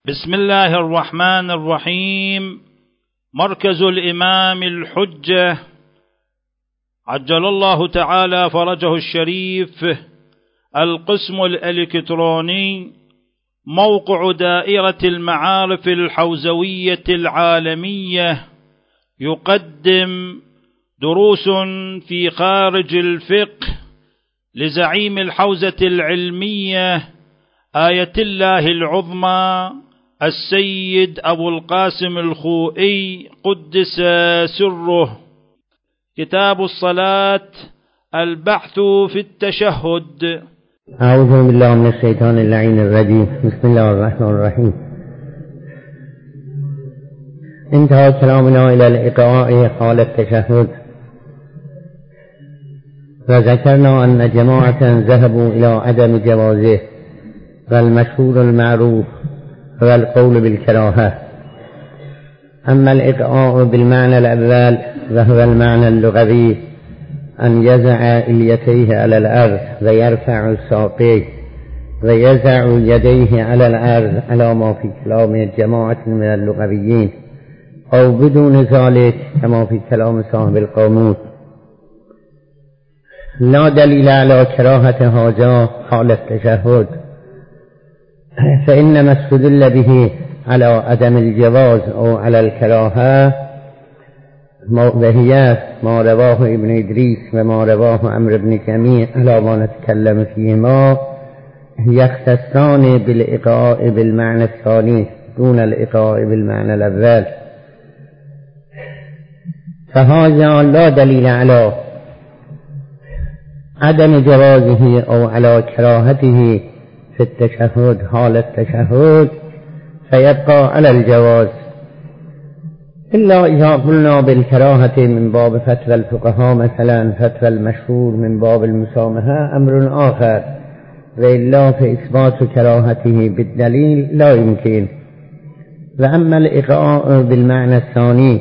بسم الله الرحمن الرحيم. مركز الإمام الحجة عجل الله تعالى فرجه الشريف، القسم الإلكتروني، موقع دائرة المعارف الحوزوية العالمية، يقدم دروس في خارج الفقه لزعيم الحوزة العلمية آية الله العظمى السيد أبو القاسم الخوئي قدس سره. كتاب الصلاة، البحث في التشهد. أعوذ بالله من الشيطان اللعين الرجيم. بسم الله الرحمن الرحيم. انتهى كلامنا إلى الإقراء حال التشهد، وذكرنا أن جماعة ذهبوا إلى عدم جوازه، والمشهور المعروف هو القول بالكراهة. أما الإقراء بالمعنى الأول وهو المعنى اللغوي أن يزع اليتيه على الأرض ويرفع ساقيه ويزع يديه على الأرض على ما في كلام جماعة من اللغويين، أو بدون ذلك كما في كلام صاحب القاموس. لا دليل على كراهة هذا حال التشهد، فإنما استدل به على عدم الجواز أو على الكراهة، وهي ما رواه ابن إدريس وما رواه عمرو بن جميع على ما نتكلم فيهما، يختصان بالإقراء بالمعنى الثاني دون الإقراء بالمعنى الأول. فهذا لا دليل على عدم جوازه أو على كراهته في التشهد حال التشهد، فيبقى على الجواز، إلا إذا قلنا بالكراهة من باب فتوى الفقهاء، مثلا فتوى المشهور من باب المسامحة أمر آخر، وإلا فإثبات كراهته بالدليل لا يمكن. وأما الإقراء بالمعنى الثاني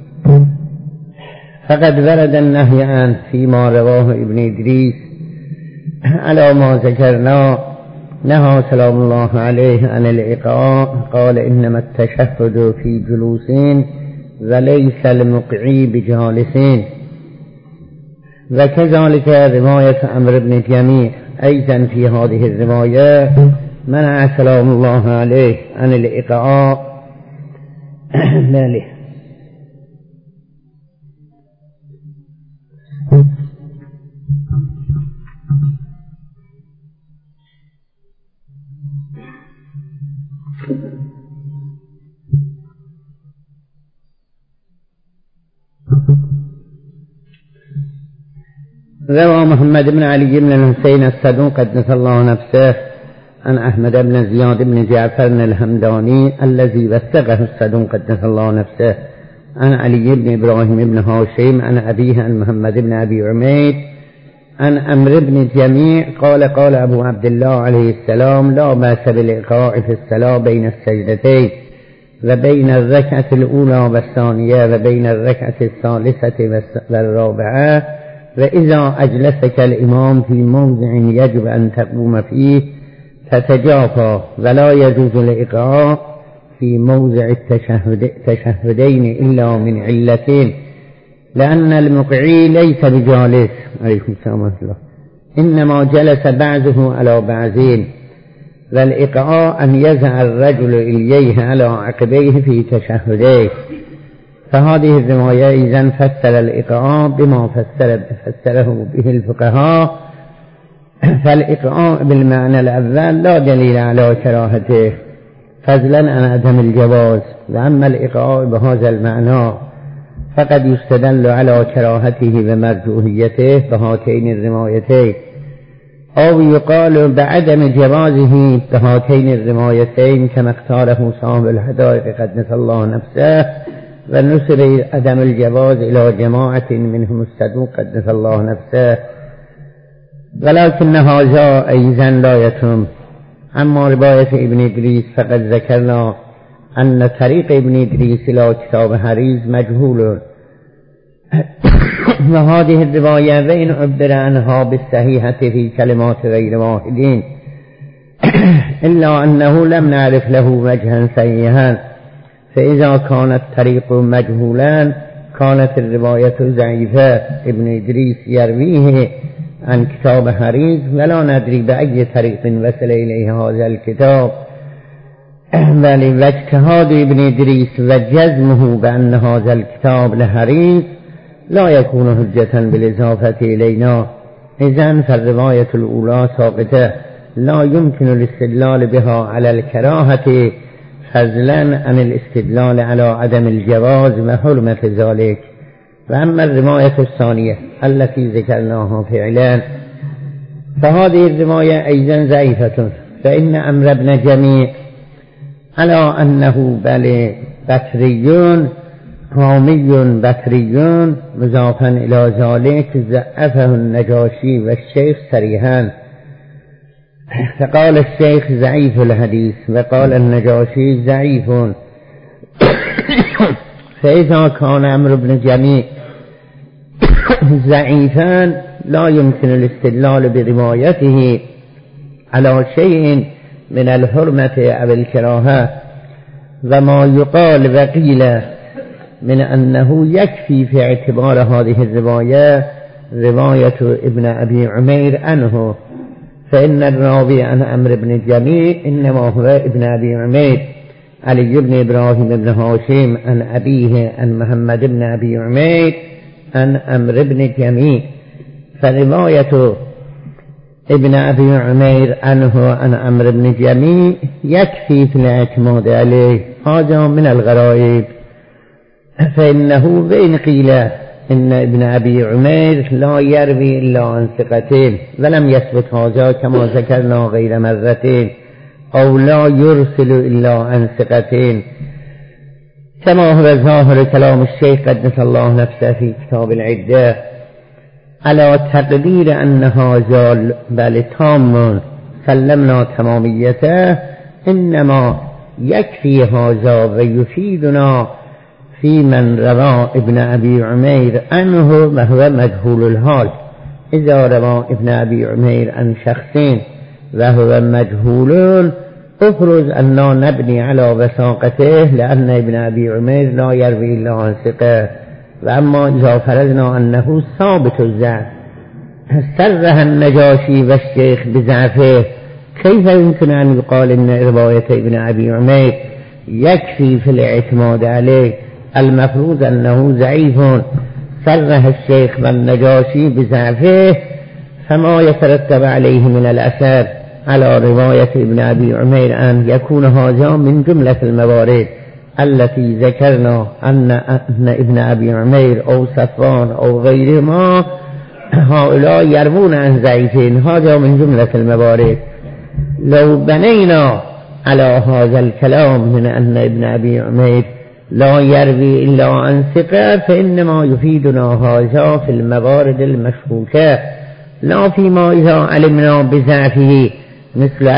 فقد ورد النهي عنه فيما رواه ابن إدريس على ما ذكرنا. نهى سلام الله عليه عن الإقراء، قال إنما التشهد في جلوسين وليس المقعي بجالسين. وكذلك رواية عمرو بن جميع أيضا في هذه الرواية منع سلام الله عليه عن الإقراء. روى محمد بن علي بن الحسين الصدوق قدس الله نفسه عن أحمد بن زياد بن جعفر الهمداني الذي وثقه الصدوق قدس الله نفسه عن علي بن إبراهيم بن هاشم عن أبيه عن محمد بن أبي عمير عن عمرو بن جميع قال قال أبو عبد الله عليه السلام: لا بأس بالإقراء في الصلاة بين السجدتين وبين الركعة الأولى والثانية وبين الركعة الثالثة والرابعة، وإذا أجلسك الإمام في موضع يجب أن تقوم فيه فتجافى، ولا يجوز الإقراء في موضع التشهدين إلا من علتين: لأن المقعي ليس بجالس عليكم السلام، إنما جلس بعضه على بعضين، والإقراء أن يزع الرجل إليه على عقبيه في تشهديه. فهذه الرواية إذن فسر الإقراء بما فسره به الفقهاء، فالإقراء بالمعنى الأول لا دليل على كراهته فضلا عن عدم الجواز. وأما الإقراء بهذا المعنى فقد يستدل على كراهته ومرجوحيته بهاتين الروايتين، أو يقال بعدم جوازه بهاتين الروايتين كما اختاره صاحب الحدائق قدس الله نفسه، ونسب عدم الجواز إلى جماعة منهم الصدوق قدس الله نفسه، ولكن هذا أيضا لا يتم. أما رواية ابن إدريس فقد ذكرنا أن طريق ابن إدريس إلى كتاب حريز مجهول، وهذه الرواية وإن عبر عنها بالصحيحة في كلمات غير واحدين إلا أنه لم نعرف له وجها صحيحا، فإذا كان الطريق مجهولا كانت الرواية ضعيفة. ابن إدريس يرويه عن كتاب حريز ولا ندري بأي طريق وصل إليه هذا الكتاب، بل واجتهاد ابن إدريس وجزمه بأن هذا الكتاب لحريز لا يكون حجة بالإضافة إلينا. إذن فالرواية الأولى ساقطة لا يمكن الاستدلال بها على الكراهة فضلا عن الاستدلال على عدم الجواز وحرمة ذلك. وأما الرواية الثانية التي ذكرناها فعلا فهذه الرواية أيضا ضعيفة، فإن عمرو بن جميع على أنه بل بصري حامي بصري مضافا إلى ذلك ضعفه النجاشي والشيخ صريحا، فقال الشيخ ضعيف الحديث وقال النجاشي ضعيف. فإذا كان عمرو بن جميع ضعيفا لا يمكن الاستدلال بروايته على شيء من الحرمة أو الكراهة. وما يقال وقيل من أنه يكفي في اعتبار هذه الرواية رواية ابن أبي عمير عنه، فإن الراوي عن عمرو بن جميع إنما هو ابن أبي عمير علي بن إبراهيم بن هاشم عن أبيه عن محمد بن أبي عمير عن عمرو بن جميع، فرواية ابن أبي عمير عنه عن عمرو بن جميع يكفي في الاعتماد عليه. هذا من الغرائب، فإنه وإن قيل إن ابن أبي عمير لا يروي إلا عن ثقتين ولم يثبت هذا كما ذكرنا غير مرتين، أو لا يرسل إلا عن ثقتين كما هو ظاهر كلام الشيخ قدس الله نفسه في كتاب العدة، على تقدير أن هذا بل تام سلمنا تماميته، إنما يكفي هذا ويفيدنا في من روى ابن أبي عمير عنه وهو مجهول الحال. إذا روى ابن أبي عمير عن شخصين وهو مجهول افرض أننا نبني على وثاقته لأن ابن أبي عمير لا يروي إلا عن ثقة. وأما إذا فرضنا أنه ثابت الضعف صرح النجاشي والشيخ بضعفه، كيف يمكن أن يقال إن رواية ابن أبي عمير يكفي في الاعتماد عليه؟ المفروض أنه ضعيف صرح الشيخ والنجاشي بضعفه، فما يترتب عليه من الأثر على رواية ابن أبي عمير أن يكون هذا من جملة الموارد التي ذكرنا أن ابن أبي عمير أو صفوان أو غيرهما هؤلاء يروون عن ضعيفين، هذا من جملة الموارد. لو بنينا على هذا الكلام من أن ابن أبي عمير لا يروي إلا عن ثقة فإنما يفيدنا هذا في الموارد المشكوكة، لا فيما إذا علمنا بضعفه مثل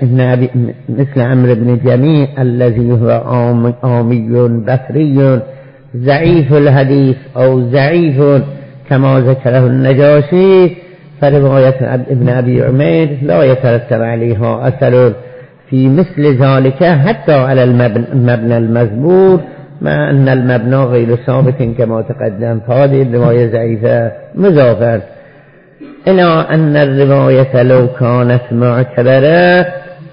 عمرو بن جميع الذي هو عامي بصري ضعيف الحديث أو ضعيف كما ذكره النجاشي، فرواية ابن أبي عمير لا يترتب عليها أثر في مثل ذلك حتى على المبنى المذكور، مع أن المبنى غير ثابت كما تقدم، فهذه الرواية ضعيفة. مضافا إلى أن الرواية لو كانت معتبرة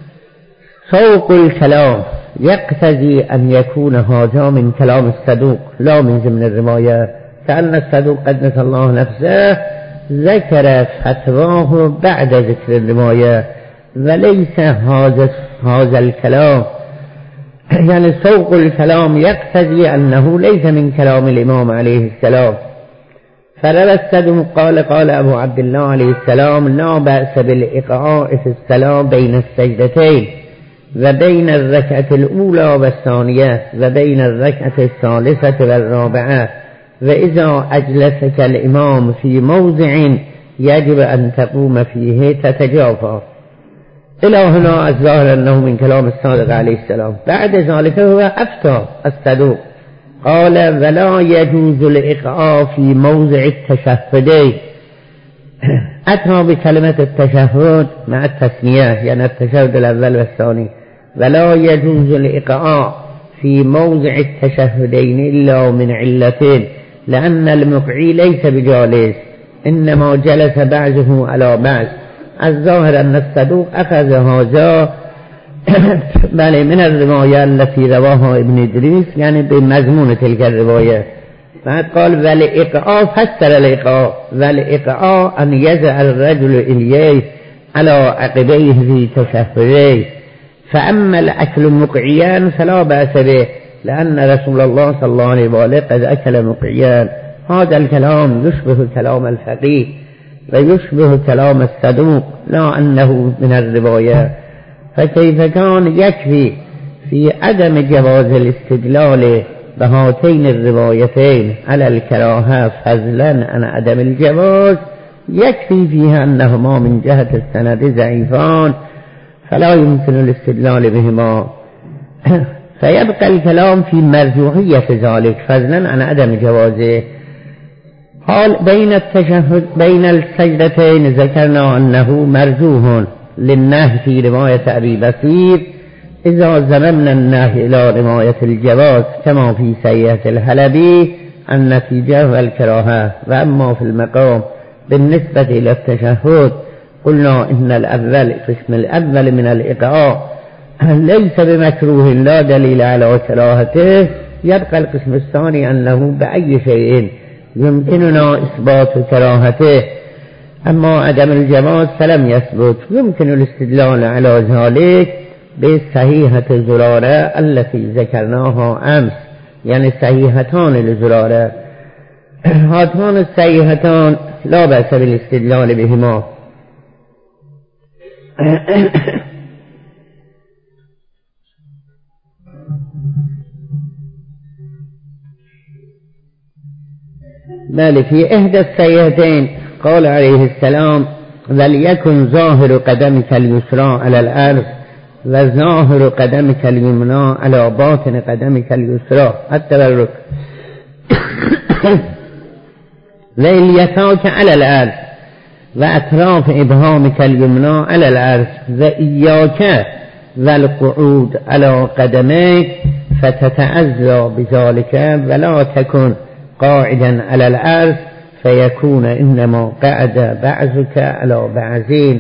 سوق الكلام يقتضي أن يكون هذا من كلام الصدوق لا من ضمن الرواية، كأن الصدوق قدس الله نفسه ذكر فتواه بعد ذكر الرواية وليس هذا الكلام، يعني سوق الكلام يقتضي أنه ليس من كلام الإمام عليه السلام. فروى الصدوق قال أبو عبد الله عليه السلام لا بأس بالإقعاء في الصلاة بين السجدتين وبين الركعة الأولى والثانية وبين الركعة الثالثة والرابعة، وإذا أجلسك الإمام في موضع يجب أن تقوم فيه تتجافى. إلى هنا الظاهر أنه من كلام الصادق عليه السلام. بعد ذلك هو أفتى الصدوق قال ولا يجوز الإقعاء في موضع التشهدين، أتى بكلمة التشهد مع التثنية يعني التشهد الأول والثاني ولا يجوز الإقعاء في موضع التشهدين إلا من علتين لأن المقعي ليس بجالس إنما جلس بعضه على بعض. الظاهر أن الصدوق أخذ هذا بل من الرواية التي رواها ابن إدريس يعني بمضمون تلك الرواية. بعد قال والإقعاء فسر الإقعاء والإقعاء أن يضع الرجل إليه على عقبيه في تشهده. فأما الأكل مقعيا فلا بأس به لأن رسول الله صلى الله عليه وآله قد أكل مقعيا. هذا الكلام يشبه كلام الفقيه ويشبه كلام الصدوق لا أنه من الرواية. فكيف كان يكفي في عدم جواز الاستدلال بهاتين الروايتين على الكراهة فضلا عن عدم الجواز يكفي فيها أنهما من جهة السند ضعيفان فلا يمكن الاستدلال بهما. فيبقى الكلام في مرجوحية ذلك فضلا عن عدم جوازه. قال بين السجدتين ذكرنا أنه مرجوح للنهي في رواية أبي بصير إذا زممنا النهي إلى رواية الجواز كما في سيئة الحلبي النتيجة والكراهة. وأما في المقام بالنسبة إلى التشهد قلنا إن القسم الأول من الإقعاء ليس بمكروه لا دليل على كراهته. يبقى القسم الثاني أنه بأي شيء يمكننا إثبات كراهته أما عدم الجواز فلم يثبت. يمكن الاستدلال على ذلك بالصحيحة زرارة التي ذكرناها أمس يعني صحيحتان لزرارة. هاتان الصحيحتان لا بأس بالاستدلال بهما. بل في إحدى الصحيحتين قال عليه السلام وليكن ظاهر قدمك اليسرى على الأرض وظاهر قدمك اليمنى على باطن قدمك اليسرى التبرك وإليساك على الأرض وأطراف إبهامك اليمنى على الأرض وإياك والقعود على قدميك فتتأذى بذلك ولا تكن قاعدا على الأرض فيكون إنما قعد بعضك على بعضين.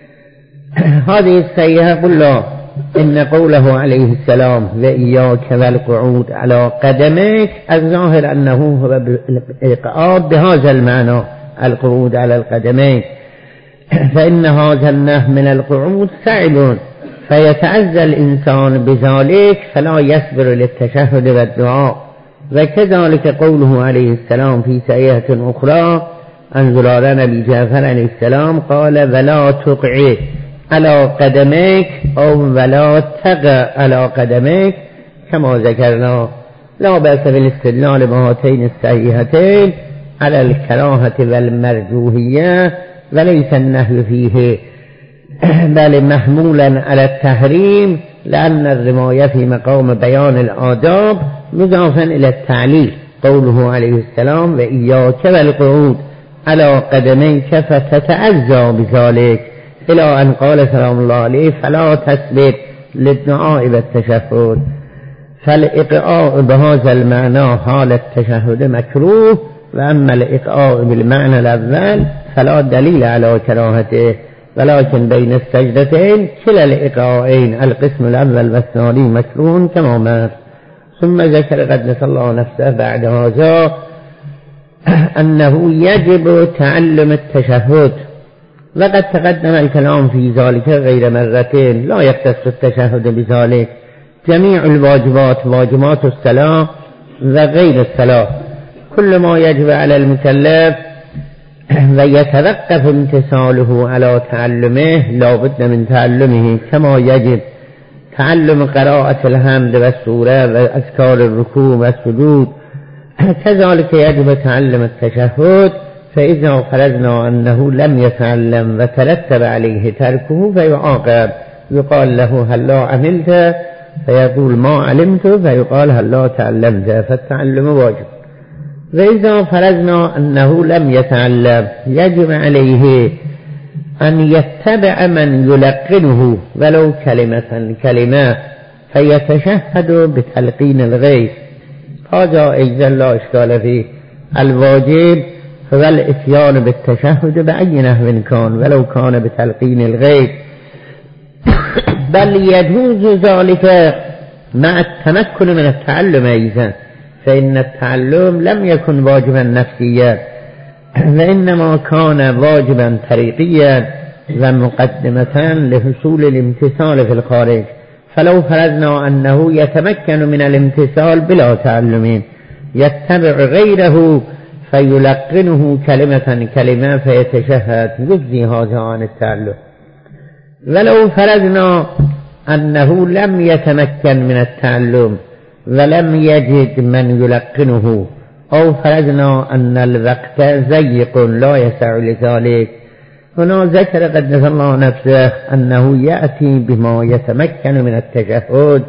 هذه السيئة قلنا إن قوله عليه السلام وإياك والقعود على قدميك الظاهر أنه هو الإقعاد بهذا المعنى القعود على القدمين فإن هذا النهي من القعود صعب فيتعزى الإنسان بذلك فلا يصبر للتشهد والدعاء. وكذلك قوله عليه السلام في سيئة أخرى عن زرارة نبي جعفر عليه السلام قال ولا تقعد على قدميك أو ولا تقع على قدميك كما ذكرنا. لا بأس بالاستدلال بهاتين السيئتين على الكراهة والمرجوحية وليس النهي فيه بل محمولا على التحريم لأن الرواية في مقام بيان الآداب مضافا إلى التعليل. قوله عليه السلام وإياك والقعود على قدميك فتتأذى بذلك إلى أن قال سلام الله عليه فلا تثبت للدعاء والتشهد. فالإقعاء بهذا المعنى حال التشهد مكروه وأما الإقعاء بالمعنى الأول فلا دليل على كراهته. ولكن بين السجدتين كلا الإقعاءين القسم الأول والثاني مكروه كما مر. ثم ذكر قدس الله نفسه بعد هذا أنه يجب تعلم التشهد وقد تقدم الكلام في ذلك غير مرتين لا يختص التشهد بذلك. جميع الواجبات واجبات الصلاة وغير الصلاة كل ما يجب على المكلف ويتوقف امتثاله على تعلمه لا بد من تعلمه كما يجب تعلم قراءة الحمد والسورة وأذكار الركوع والسجود. كذلك يجب تعلم التشهد فإذا فرضنا أنه لم يتعلم وترتب عليه تركه فيعاقب يقال له هل لا عملت فيقول ما علمت فيقال هل لا تعلمت فالتعلم واجب. وإذا فرضنا أنه لم يتعلم يجب عليه أن يتبع من يلقنه ولو كلمة كلمة فيتشهد بتلقين الغير. هذا أيضا لا إشكال فيه. الواجب هو الإتيان بالتشهد بأي نحو كان ولو كان بتلقين الغير، بل يجوز ذلك مع التمكن من التعلم أيضا، فإن التعلم لم يكن واجبا نفسيا وإنما كان واجبا طريقيا ومقدمة لحصول الامتثال في الخارج. فلو فرضنا أنه يتمكن من الامتثال بلا تعلم يتبع غيره فيلقنه كلمة كلمة فيتشهد يجزي هذا عن التعلم. ولو فرضنا أنه لم يتمكن من التعلم ولم يجد من يلقنه، أو فرضنا أن الوقت ضيق لا يسع لذلك، هنا ذكر قدس الله نفسه أنه يأتي بما يتمكن من التشهد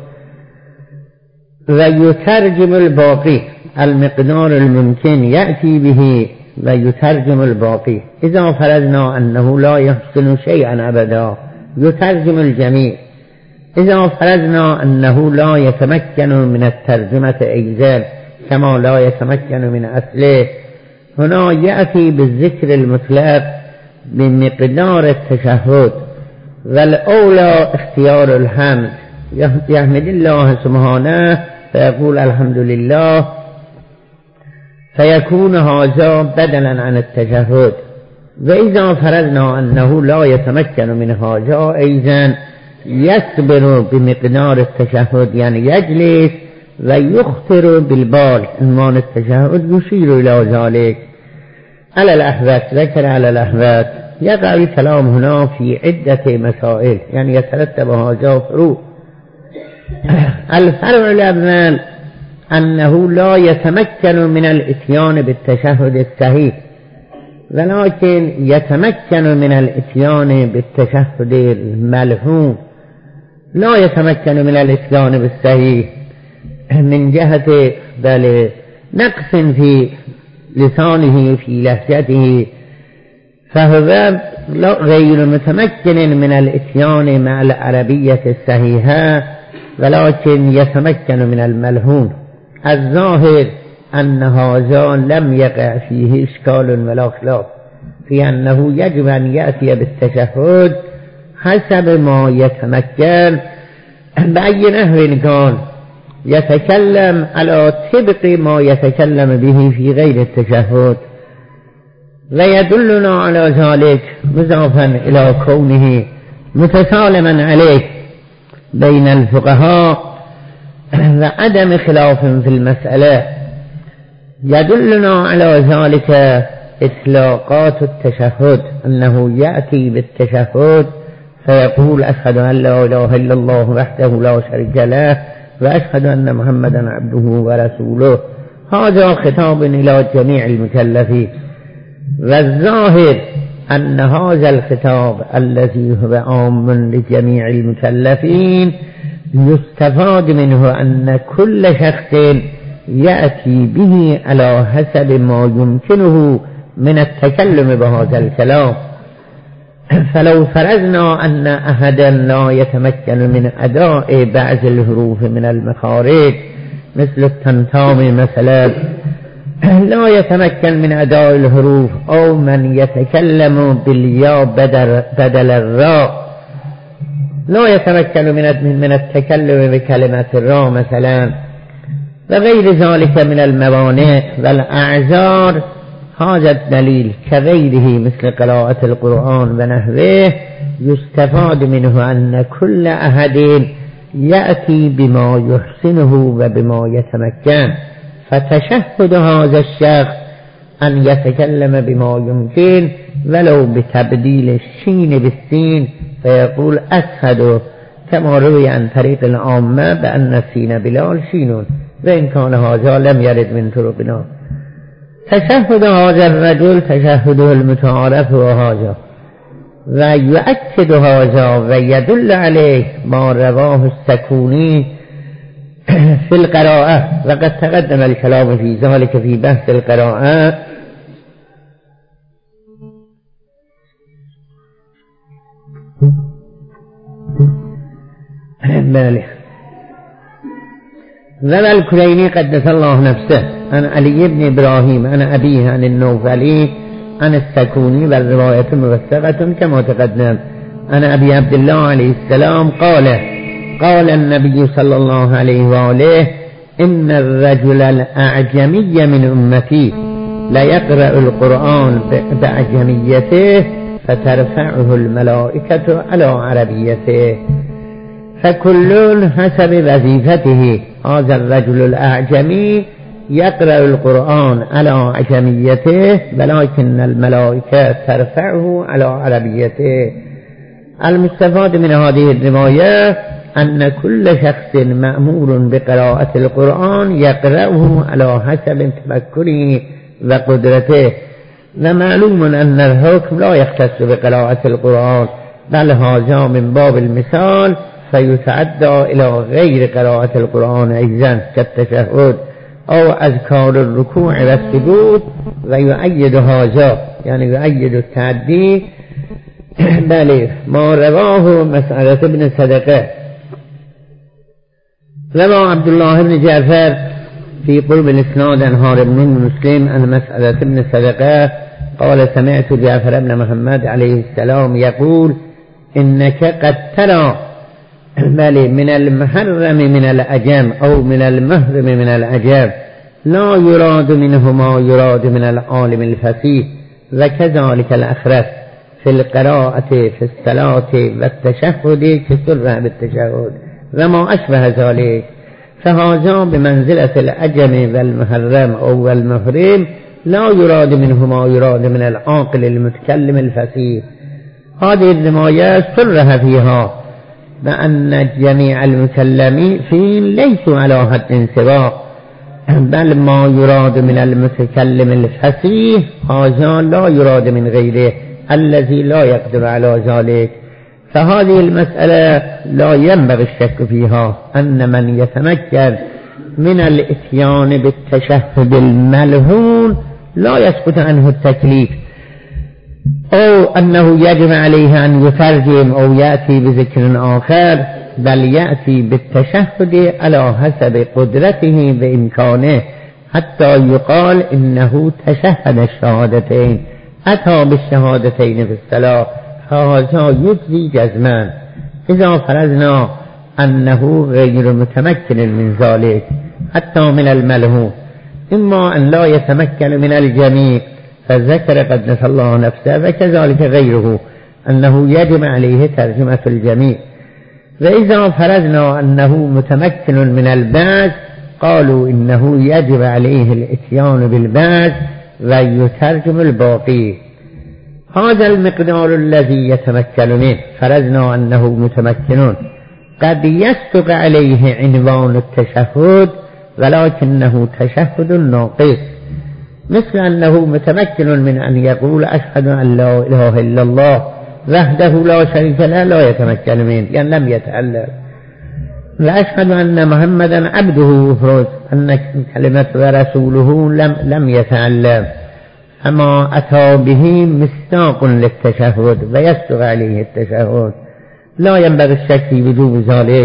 ويترجم الباقي، المقدار الممكن يأتي به ويترجم الباقي. إذا فرضنا أنه لا يحسن شيئا أبدا يترجم الجميع. إذا فرضنا أنه لا يتمكن من الترجمة أيضا كما لا يتمكن من أصله، هنا يأتي بالذكر المطلق بمقدار التشهد، والأولى اختيار الحمد، يحمد الله سبحانه فيقول الحمد لله، فيكون هذا بدلا عن التشهد. وإذا فرضنا أنه لا يتمكن من هذا أيضا يصبر بمقدار التشهد، يعني يجلس ويخطر بالبال عنوان التشهد يشير إلى ذلك. على الأحوات، ذكر على الأحوات، يقع الكلام هنا في عدة مسائل، يعني يترتب هذا فروع. الفرع الأول أنه لا يتمكن من الإتيان بالتشهد الصحيح، ولكن يتمكن من الإتيان بالتشهد الملحون، لا يتمكن من الإتيان بالصحيح من جهة بل نقص في لسانه في لهجته، فهو غير متمكن من الإتيان مع العربية الصحيحة، ولكن يتمكن من الملحون. الظاهر أن هذا لم يقع فيه إشكال ولا خلاف في أنه يجب أن يأتي بالتشهد حسب ما يتمكن بأي نحو كان، يتكلم على طبق ما يتكلم به في غير التشهد. ويدلنا على ذلك مضافا إلى كونه متسالما عليه بين الفقهاء وعدم خلاف في المسألة، يدلنا على ذلك إطلاقات التشهد، أنه يأتي بالتشهد فيقول أشهد أن لا إله إلا الله وحده لا شريك له وأشهد أن محمدا عبده ورسوله. هذا خطاب إلى جميع المكلفين، والظاهر أن هذا الخطاب الذي هو عام لجميع المكلفين يستفاد منه أن كل شخص يأتي به على حسب ما يمكنه من التكلم بهذا الكلام. فلو فرضنا أن أحدا لا يتمكن من أداء بعض الحروف من المخارج مثل التمتام مثلا، لا يتمكن من أداء الحروف، أو من يتكلم بالياء بدل الراء، لا يتمكن من التكلم بكلمة الراء مثلا، وغير ذلك من الموانع والأعذار. هذا الدليل كغيره مثل قراءة القرآن ونحوه يستفاد منه أن كل أحد يأتي بما يحسنه وبما يتمكن. فتشهد هذا الشخص أن يتكلم بما يمكن ولو بتبديل الشين بالسين، فيقول أشهد، كما روي عن طريق العامة بأن السين بلال شين، وإن كان هذا لم يرد من طرقنا. تشهد هذا الرجل تشهده المتعارف وهذا، ويؤكد هذا ويدل عليه ما رواه السكوني في القراءة، وقد تقدم الكلام في ذلك في بحث القراءة. روى الكليني قدس الله نفسه عن علي بن إبراهيم عن أبيه عن النوفلي عن السكوني، والرواية موثقة كما تقدم عن أبي عبد الله عليه السلام قال النبي صلى الله عليه وآله: إن الرجل الأعجمي من أمتي ليقرأ القرآن بأعجميته فترفعه الملائكة على عربيته، فكل حسب وظيفته. هذا الرجل الأعجمي يقرأ القرآن على أعجميته، ولكن الملائكة ترفعه على عربيته. المستفاد من هذه الرواية أن كل شخص مأمور بقراءة القرآن يقرأه على حسب تفكره وقدرته، ومعلوم أن الحكم لا يختص بقراءة القرآن، بل هذا من باب المثال فيتعدى إلى غير قراءة القرآن أيضا كالتشهد أو أذكار الركوع والسجود، ويؤيد هذا يعني يؤيد التعدي بل ما رواه مسألة ابن صدقة. روى عبد الله بن جعفر في قرب الإسناد عن هارب بن مسلم عن مسألة ابن صدقة قال: سمعت جعفر بن محمد عليه السلام يقول: إنك قد ترى من المحرم من الأجم أو من المحرم من الأجم لا يراد منه ما يراد من العالم الفصيح، وكذلك الأخرس في القراءة في الصلاة والتشهد كسرها بالتشهد وما أشبه ذلك، فهذا بمنزلة الأجم والمحرم أو المحرم لا يراد منه ما يراد من العاقل المتكلم الفصيح. هذه الرواية صرح فيها بأن جميع المكلمين ليسوا على حد سواء، بل ما يراد من المتكلم الفصيح هذا لا يراد من غيره الذي لا يقدر على ذلك. فهذه المسألة لا ينبغي الشك فيها أن من يتمكن من الاتيان بالتشهد الملهون لا يسقط عنه التكليف، أو أنه يجب عليه أن يترجم أو يأتي بذكر آخر، بل يأتي بالتشهد على حسب قدرته بإمكانه، حتى يقال إنه تشهد الشهادتين، أتى بالشهادتين في الصلاة، فهذا يجزي جزما. إذا فرضنا أنه غير متمكن من ذلك حتى من الملهون، إما أن لا يتمكن من الجميع فذكر قدس الله نفسه، وكذلك غيره أنه يجب عليه ترجمة الجميع. وإذا فرضنا أنه متمكن من البعض قالوا إنه يجب عليه الاتيان بالبعض ويترجم الباقي. هذا المقدار الذي يتمكن منه فرضنا أنه متمكن، قد يصدق عليه عنوان التشهد ولكنه تشهد ناقص، مثل أنه متمكن من أن يقول أشهد أن لا إله إلا الله وحده لا شريك له، لا يتمكن منه يعني لم يتعلم. وأشهد أن محمدا عبده ورسوله أن كلمة ورسوله لم يتعلم، أما أتى به مصداق للتشهد ويصدق عليه التشهد، لا ينبغي الشك في وجوب ذلك.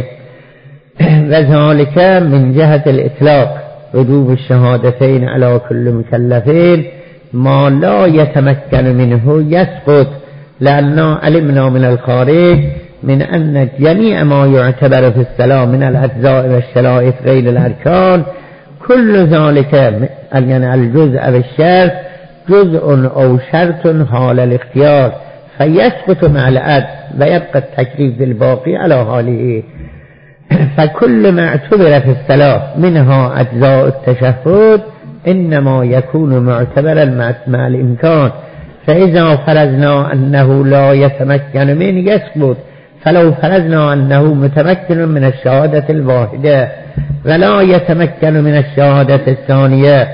وذلك من جهة الإطلاق وجوب الشهادتين على كل مكلفين ما لا يتمكن منه يسقط، لأننا علمنا من الخارج من أن جميع ما يعتبر في الصلاة من الأجزاء والشرائط غير الأركان كل ذلك يعني الجزء والشرط جزء أو شرط حال الاختيار، فيسقط مع العد ويبقى التكليف بالباقي على حاله. فكل ما اعتبر في الصلاة منها أجزاء التشهد إنما يكون معتبرا مع الإمكان، فإذا فرضنا أنه لا يتمكن من يسقط. فلو فرضنا أنه متمكن من الشهادة الواحدة ولا يتمكن من الشهادة الثانية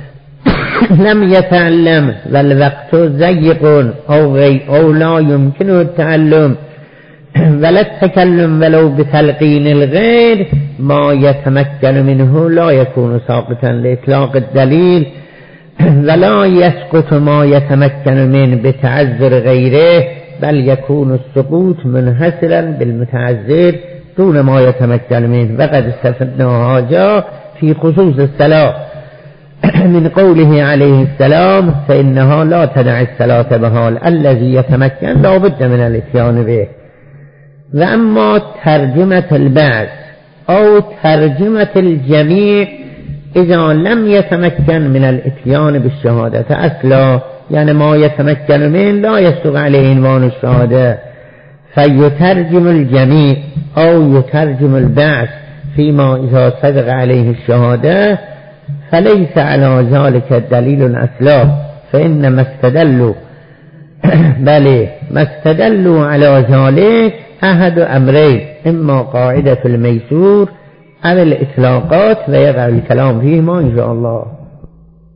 لم يتعلم والوقت ضيق أو لا يمكنه التعلم ولا التكلم ولو بتلقين الغير، ما يتمكن منه لا يكون ساقطا لإطلاق الدليل، ولا يسقط ما يتمكن منه بتعذر غيره، بل يكون السقوط منحصرا بالمتعذر دون ما يتمكن منه. وقد استفدنا هذا في خصوص الصلاة من قوله عليه السلام: فإنها لا تدع الصلاة بحال، الذي يتمكن لا بد من الاتيان به. وأما ترجمة البعض أو ترجمة الجميع إذا لم يتمكن من الاتيان بالشهادة أصلا، يعني ما يتمكن منه لا يسوغ عليه عنوان الشهادة، فيترجم الجميع أو يترجم البعض فيما إذا صدق عليه الشهادة، فليس على ذلك دليل أصلا، فإنما استدلوا ما استدلوا على ذلك أحد أمرين: إما قاعدة الميسور أو الإطلاقات، ويقع الكلام فيهما إن شاء الله.